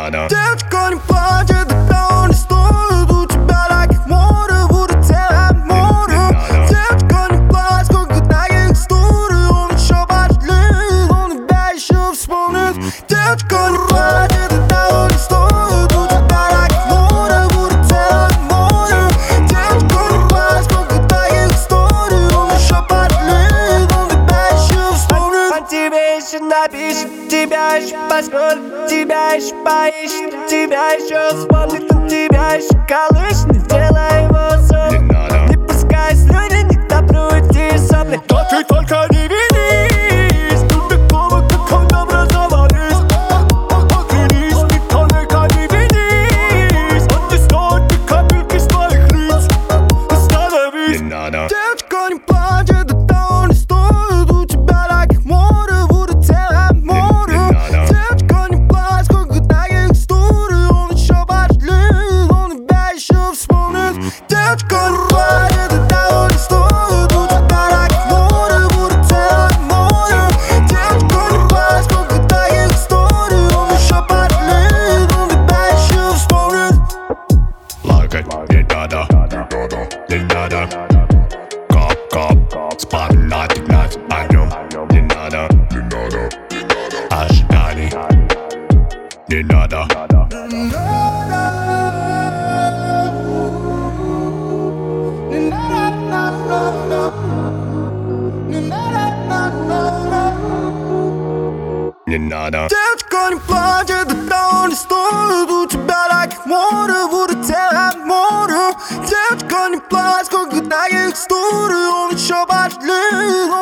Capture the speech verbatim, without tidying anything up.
надо. Девочка, не плачь, это того не стоит. У тебя таких море, будет целое море. Девочка, не плачь, сколько таких историй. Он еще пошлит, он тебя еще вспомнит. Девочка, не плачь, это того не стоит. У тебя таких море, будет целое море. Девочка, не плачь, сколько таких историй. Он еще пошлит, он тебя еще вспомнит. Он тебе еще напишет, тебя еще посмотрит, тебя еще поищет, тебя еще вспомнит, он тебя еще колышет. Не делай его сон, Не надо. не пускай слюни, не топнуть и сопли. Да ты только не винись, тут такого, как он образовались. Оглянись, ты только не винись. Он не стоит ни капельки с твоих лиц. Не Остановись. надо. Девочка, не плачь, это того не стоит. У тебя таких море, будет целое море. надо. Девочка, не плачь, сколько таких историй. Он еще пошлит, он тебя еще вспомнит. Девочка, не плачь, это того не стоит. У тебя таких море, будет целое море. Девочка, не плачь, сколько таких историй. Он еще пошлит, он тебя еще вспомнит. Лакать не надо. Не надо. Коп, коп, вспоминать нас о нем. Не надо. Ожиданий. Не надо. Не надо. Девочка, не плачь, это того не стоит. У тебя таких море, будет целое море. Девочка, не плачь, сколько таких историй. Он еще пошлит,